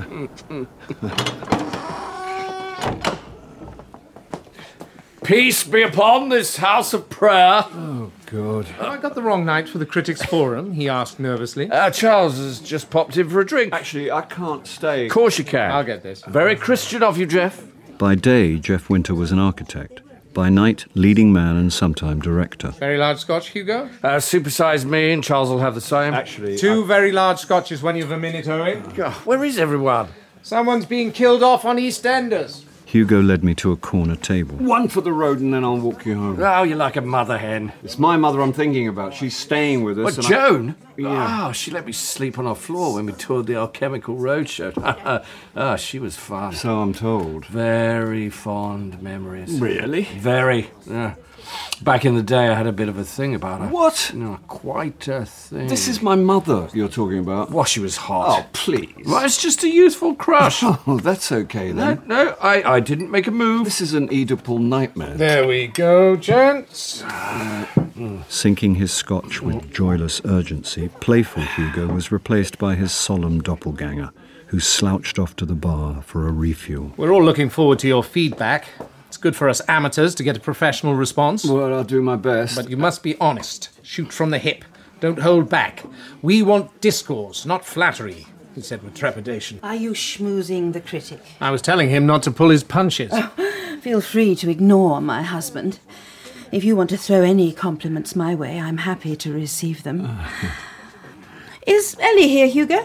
Peace be upon this house of prayer. Oh, God. Have I got the wrong night for the Critics' Forum? He asked nervously. Charles has just popped in for a drink. Actually, I can't stay. Of course you can. I'll get this. Very Christian of you, Jeff. By day, Jeff Winter was an architect. By night, leading man and sometime director. Very large scotch, Hugo? Supersize me and Charles will have the same. Actually, Two very large scotches when you've a minute, Owen. Where is everyone? Someone's being killed off on EastEnders. Hugo led me to a corner table. One for the road and then I'll walk you home. Oh, you're like a mother hen. It's my mother I'm thinking about. She's staying with us. What, Joan? Yeah. Oh, she let me sleep on our floor when we toured the Alchemical Roadshow. She was fun. So I'm told. Very fond memories. Really? Very. Yeah. Back in the day, I had a bit of a thing about her. What? No, quite a thing. This is my mother you're talking about. Well, she was hot. Oh, please. Well, it's just a youthful crush. Oh, that's okay then. No, I didn't make a move. This is an Oedipal nightmare. There we go, gents. Sinking his scotch with joyless urgency, playful Hugo was replaced by his solemn doppelganger, who slouched off to the bar for a refuel. We're all looking forward to your feedback. It's good for us amateurs to get a professional response. Well, I'll do my best. But you must be honest. Shoot from the hip. Don't hold back. We want discourse, not flattery, he said with trepidation. Are you schmoozing the critic? I was telling him not to pull his punches. Feel free to ignore my husband. If you want to throw any compliments my way, I'm happy to receive them. Is Ellie here, Hugo?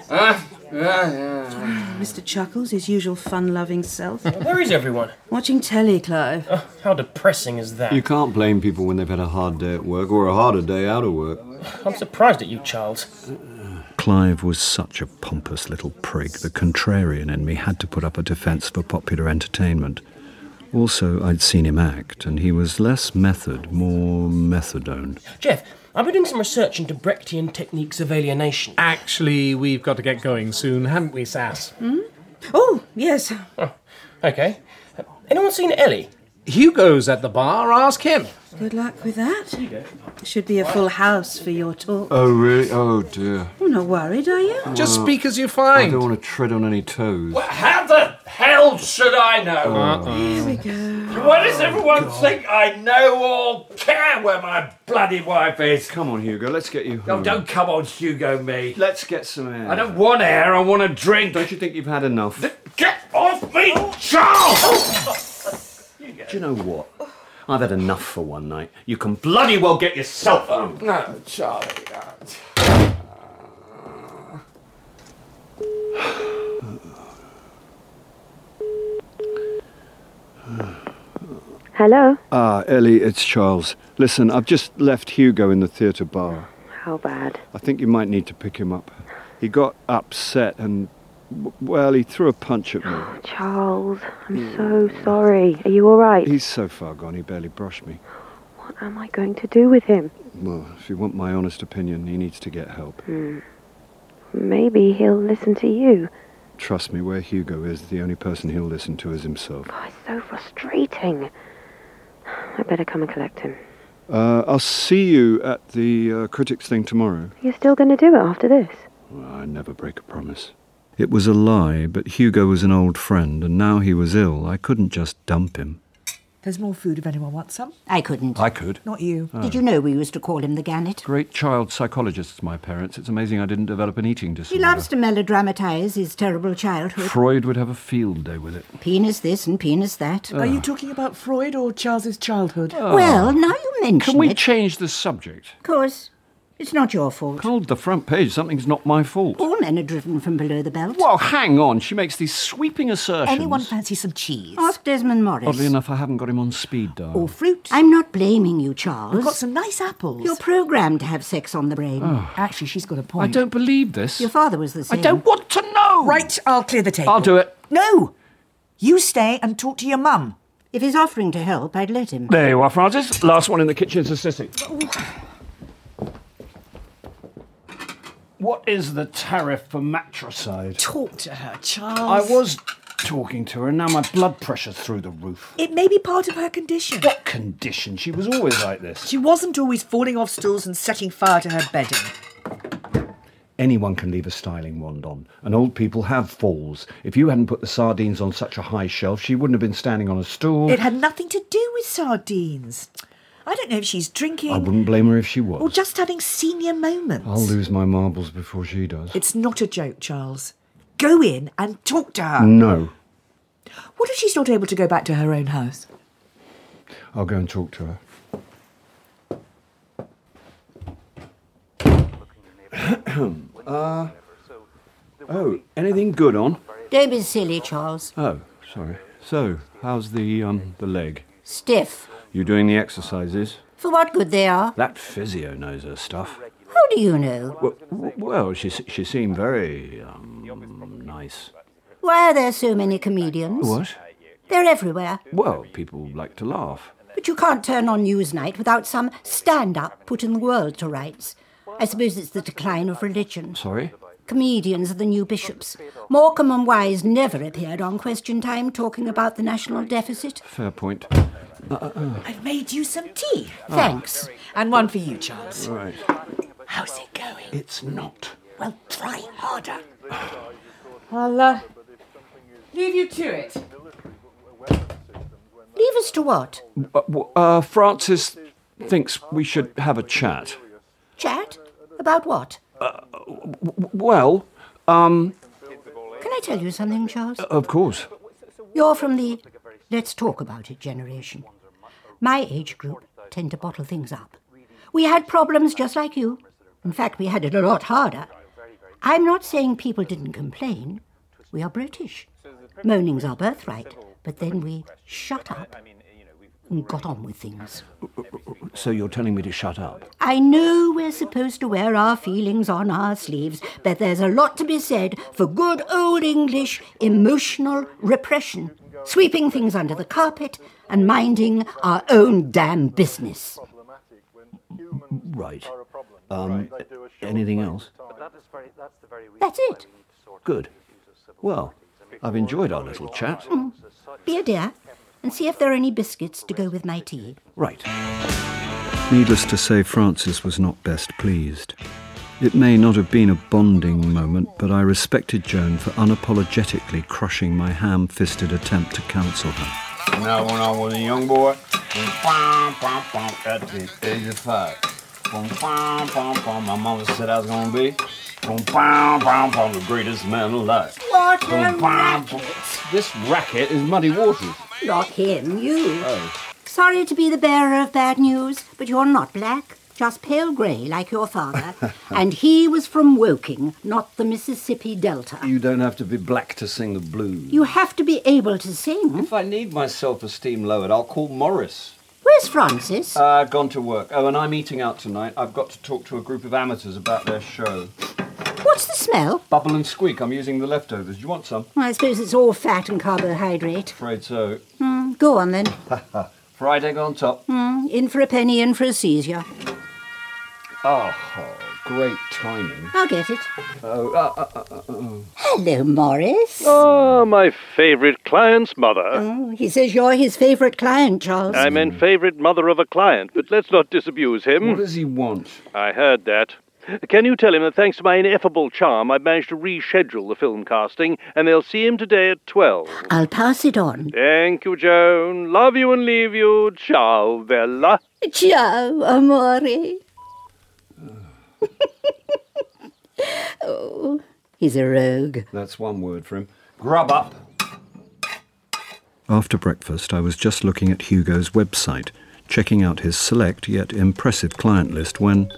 Mr. Chuckles, his usual fun-loving self. Where is everyone? Watching telly, Clive. How depressing is that? You can't blame people when they've had a hard day at work or a harder day out of work. I'm surprised at you, Charles. Clive was such a pompous little prig, the contrarian in me had to put up a defence for popular entertainment. Also, I'd seen him act, and he was less method, more methadone. Jeff, I've been doing some research into Brechtian techniques of alienation. Actually, we've got to get going soon, haven't we, Sass? Oh, yes. Oh, OK. Anyone seen Ellie? Hugo's at the bar. Ask him. Good luck with that. Should be a full house for your talk. Oh, really? Oh, dear. You're not worried, are you? Just speak as you find. I don't want to tread on any toes. Well, how the hell should I know? Here we go. Why does everyone think I know or care where my bloody wife is? Come on, Hugo, let's get you home. Oh, don't come on, Hugo, me. Let's get some air. I don't want air, I want a drink. Don't you think you've had enough? Get off me, Charles! Do you know what? I've had enough for one night. You can bloody well get yourself home. No, Charlie. Hello? Ah, Ellie, it's Charles. Listen, I've just left Hugo in the theatre bar. How bad? I think you might need to pick him up. He got upset and, well, he threw a punch at me. Charles, I'm so sorry. Are you all right? He's so far gone, he barely brushed me. What am I going to do with him? Well, if you want my honest opinion, he needs to get help. Maybe he'll listen to you. Trust me, where Hugo is, the only person he'll listen to is himself. Oh, it's so frustrating. I better come and collect him. I'll see you at the critics thing tomorrow. You're still going to do it after this? Well, I never break a promise. It was a lie, but Hugo was an old friend, and now he was ill. I couldn't just dump him. There's more food if anyone wants some. I couldn't. I could. Not you. Did you know we used to call him the gannet? Great child psychologists, my parents. It's amazing I didn't develop an eating disorder. He loves to melodramatize his terrible childhood. Freud would have a field day with it. Penis this and penis that. Are you talking about Freud or Charles's childhood? Well, now you mention Can we it. change the subject? Of course. It's not your fault. Hold the front page. Something's not my fault. All men are driven from below the belt. Well, hang on. She makes these sweeping assertions. Anyone fancy some cheese? Ask Desmond Morris. Oddly enough, I haven't got him on speed dial. Or fruit? I'm not blaming you, Charles. We've got some nice apples. You're programmed to have sex on the brain. Oh. Actually, she's got a I point. don't believe this. Your father was the same. I don't want to know. Right, I'll clear the table. I'll do it. No! You stay and talk to your mum. If he's offering to help, I'd let him. There you are, Francis. Last one in the kitchen's assisting. What is the tariff for matricide? Talk to her, Charles. I was talking to her, and now my blood pressure's through the roof. It may be part of her condition. What condition? She was always like this. She wasn't always falling off stools and setting fire to her bedding. Anyone can leave a styling wand on, and old people have falls. If you hadn't put the sardines on such a high shelf, she wouldn't have been standing on a stool. It had nothing to do with sardines. I don't know if she's drinking. I wouldn't blame her if she was. Or just having senior moments. I'll lose my marbles before she does. It's not a joke, Charles. Go in and talk to her. No. What if she's not able to go back to her own house? I'll go and talk to her. Oh, anything good on? Don't be silly, Charles. Oh, sorry. So, how's the leg? Stiff. You doing the exercises? For what good they are? That physio knows her stuff. How do you know? Well, she seemed very, nice. Why are there so many comedians? What? They're everywhere. Well, people like to laugh. But you can't turn on Newsnight without some stand-up putting the world to rights. I suppose it's the decline of religion. Sorry? Comedians are the new bishops. Morecambe and Wise never appeared on Question Time talking about the national deficit. Fair point. I've made you some tea. Thanks. And one for you, Charles. Right. How's it going? It's not. Well, try harder. I'll leave you to it. Leave us to what? Francis thinks we should have a chat. Chat? About what? Well, Can I tell you something, Charles? Of course. You're from the let's talk about it generation. My age group tend to bottle things up. We had problems just like you. In fact, we had it a lot harder. I'm not saying people didn't complain. We are British. Moaning's our birthright. But then we shut up and got on with things. So you're telling me to shut up? I know we're supposed to wear our feelings on our sleeves, but there's a lot to be said for good old English emotional repression, sweeping things under the carpet and minding our own damn business. Right. Anything else? That's it. Good. Well, I've enjoyed our little chat. Be a dear and see if there are any biscuits to go with my tea. Right. Needless to say, Francis was not best pleased. It may not have been a bonding moment, but I respected Joan for unapologetically crushing my ham-fisted attempt to counsel her. Now, when I was a young boy, at the age of 5, my mama said I was going to be the greatest man alive. What a racket! This racket is Muddy Waters. Not him, you. Oh. Sorry to be the bearer of bad news, but you're not black, just pale grey like your father. And he was from Woking, not the Mississippi Delta. You don't have to be black to sing the blues. You have to be able to sing. If I need my self-esteem lowered, I'll call Morris. Where's Francis? Gone to work. Oh, and I'm eating out tonight. I've got to talk to a group of amateurs about their show. What's the smell? Bubble and squeak. I'm using the leftovers. Do you want some? I suppose it's all fat and carbohydrate. Afraid so. Go on then. Fried egg on top. In for a penny, in for a seizure. Oh, great timing. I'll get it. Oh, Hello, Morris. Ah, my favourite client's mother. Oh, he says you're his favourite client, Charles. I meant favourite mother of a client, but let's not disabuse him. What does he want? I heard that. Can you tell him that thanks to my ineffable charm, I've managed to reschedule the film casting, and they'll see him today at 12. I'll pass it on. Thank you, Joan. Love you and leave you. Ciao, Bella. Ciao, amore. Oh, he's a rogue. That's one word for him. Grub up. After breakfast, I was just looking at Hugo's website, checking out his select yet impressive client list when...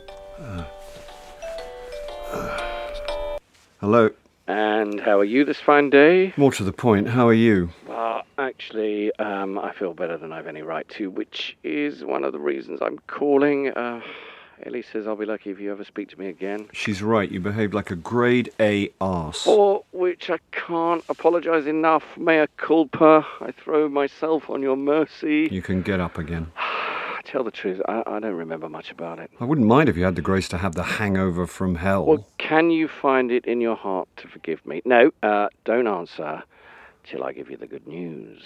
Hello. And how are you this fine day? More to the point, how are you? Actually, I feel better than I've any right to, which is one of the reasons I'm calling. Ellie says I'll be lucky if you ever speak to me again. She's right. You behaved like a grade A arse. For which I can't apologise enough. Mea culpa. I throw myself on your mercy. You can get up again. Tell the truth, I don't remember much about it. I wouldn't mind if you had the grace to have the hangover from hell. Well, can you find it in your heart to forgive me? No, don't answer till I give you the good news.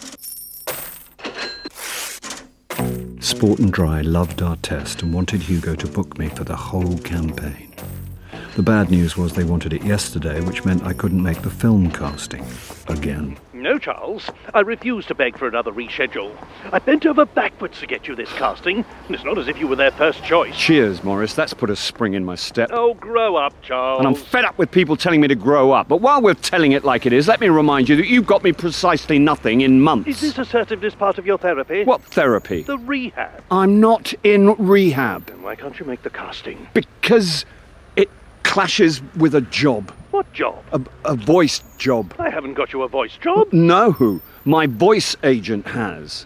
Sport and Dry loved our test and wanted Hugo to book me for the whole campaign. The bad news was they wanted it yesterday, which meant I couldn't make the film casting again. No, Charles. I refuse to beg for another reschedule. I bent over backwards to get you this casting, and it's not as if you were their first choice. Cheers, Morris. That's put a spring in my step. Oh, grow up, Charles. And I'm fed up with people telling me to grow up. But while we're telling it like it is, let me remind you that you've got me precisely nothing in months. Is this assertiveness part of your therapy? What therapy? The rehab. I'm not in rehab. Then why can't you make the casting? Because it clashes with a job. What job? A voice job. I haven't got you a voice job. No, my voice agent has.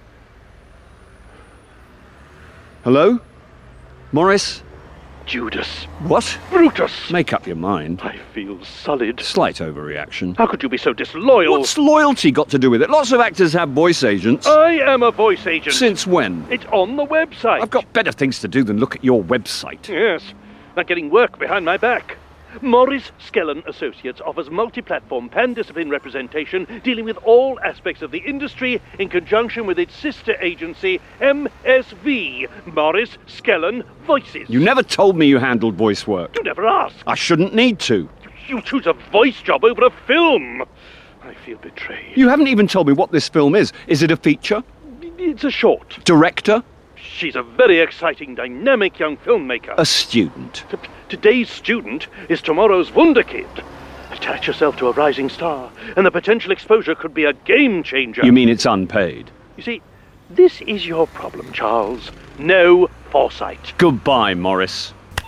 Hello? Morris? Judas. What? Brutus. Make up your mind. I feel sullied. Slight overreaction. How could you be so disloyal? What's loyalty got to do with it? Lots of actors have voice agents. I am a voice agent. Since when? It's on the website. I've got better things to do than look at your website. Yes, like getting work behind my back. Morris Skellen Associates offers multi-platform pan-discipline representation dealing with all aspects of the industry in conjunction with its sister agency, MSV, Morris Skellen Voices. You never told me you handled voice work. You never asked. I shouldn't need to. You choose a voice job over a film. I feel betrayed. You haven't even told me what this film is. Is it a feature? It's a short. Director? She's a very exciting, dynamic young filmmaker. A student. Today's student is tomorrow's wunderkid. Attach yourself to a rising star, and the potential exposure could be a game changer. You mean it's unpaid? You see, this is your problem, Charles. No foresight. Goodbye, Morris.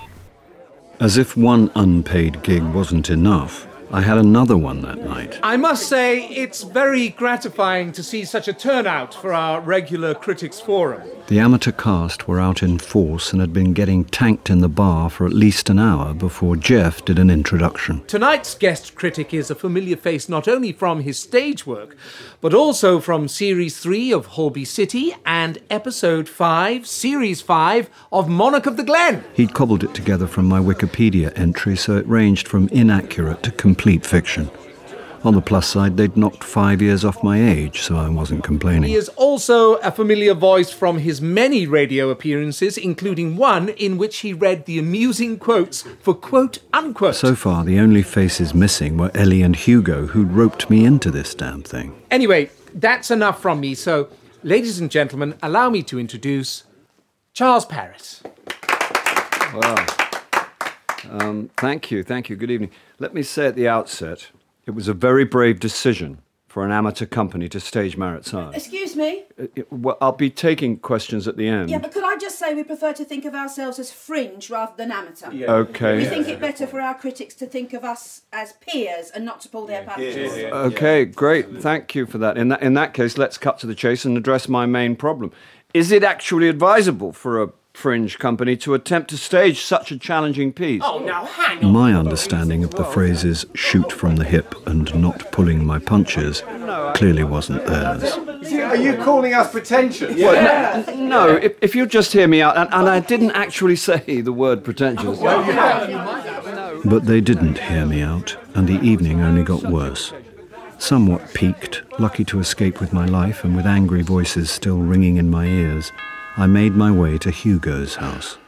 As if one unpaid gig wasn't enough, I had another one that night. I must say, it's very gratifying to see such a turnout for our regular critics forum. The amateur cast were out in force and had been getting tanked in the bar for at least an hour before Jeff did an introduction. Tonight's guest critic is a familiar face not only from his stage work, but also from Series 3 of Holby City and Episode 5, Series 5 of Monarch of the Glen. He'd cobbled it together from my Wikipedia entry, so it ranged from inaccurate to complete fiction. On the plus side, they'd knocked 5 years off my age, so I wasn't complaining. He is also a familiar voice from his many radio appearances, including one in which he read the amusing quotes for quote-unquote. So far, the only faces missing were Ellie and Hugo, who'd roped me into this damn thing. Anyway, that's enough from me, so, ladies and gentlemen, allow me to introduce Charles Paris. Wow. Thank you. Good evening. Let me say at the outset, it was a very brave decision for an amateur company to stage Marriott Sire. Excuse me? Well, I'll be taking questions at the end. Yeah, but could I just say we prefer to think of ourselves as fringe rather than amateur? Yeah. Okay. We think it better for our critics to think of us as peers and not to pull their punches. Okay, great. Thank you for that. In that case, let's cut to the chase and address my main problem. Is it actually advisable for a fringe company to attempt to stage such a challenging piece? Oh, now hang on. My understanding of the phrases shoot from the hip and not pulling my punches clearly wasn't theirs. Are you calling us pretentious? Well, no, if you just hear me out, and I didn't actually say the word pretentious. But they didn't hear me out, and the evening only got worse. Somewhat piqued, lucky to escape with my life and with angry voices still ringing in my ears, I made my way to Hugo's house.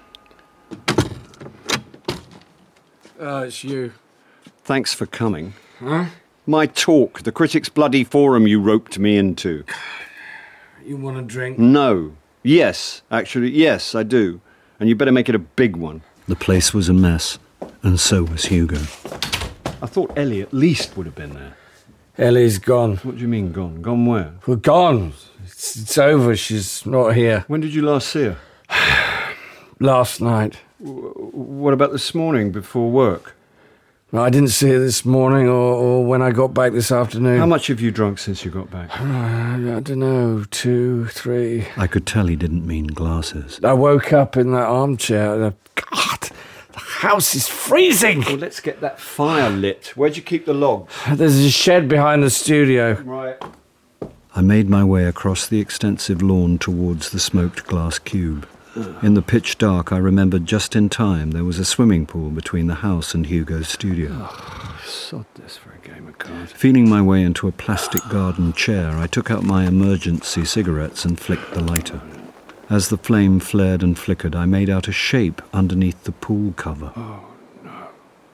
Oh, it's you. Thanks for coming. Huh? My talk, the critics' bloody forum you roped me into. You want a drink? No. Yes, actually, yes, I do. And you better make it a big one. The place was a mess, and so was Hugo. I thought Ellie at least would have been there. Ellie's gone. What do you mean, gone? Gone where? We're gone. It's over. She's not here. When did you last see her? Last night. What about this morning before work? I didn't see it this morning or when I got back this afternoon. How much have you drunk since you got back? I don't know, 2, 3. I could tell he didn't mean glasses. I woke up in that armchair. God, the house is freezing. Well, let's get that fire lit. Where'd you keep the logs? There's a shed behind the studio. Right. I made my way across the extensive lawn towards the smoked glass cube. In the pitch dark, I remembered just in time there was a swimming pool between the house and Hugo's studio. Oh, sod this for a game of cards. Feeling my way into a plastic garden chair, I took out my emergency cigarettes and flicked the lighter. As the flame flared and flickered, I made out a shape underneath the pool cover. Oh, no.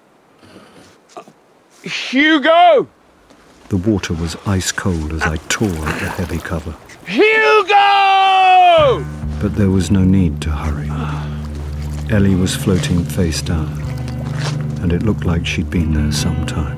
Hugo! The water was ice cold as I tore at the heavy cover. Hugo! But there was no need to hurry. Ellie was floating face down, and it looked like she'd been there some time.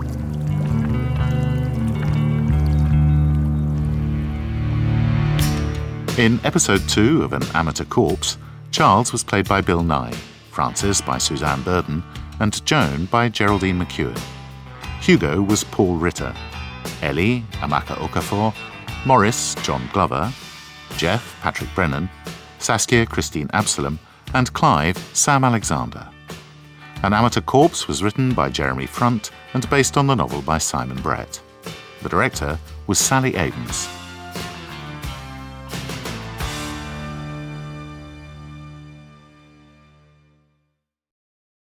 In episode 2 of An Amateur Corpse, Charles was played by Bill Nye, Frances by Suzanne Burden, and Joan by Geraldine McEwen. Hugo was Paul Ritter, Ellie, Amaka Okafor, Morris, John Glover, Jeff, Patrick Brennan, Saskia, Christine Absalom, and Clive, Sam Alexander. An Amateur Corpse was written by Jeremy Front and based on the novel by Simon Brett. The director was Sally Abrams.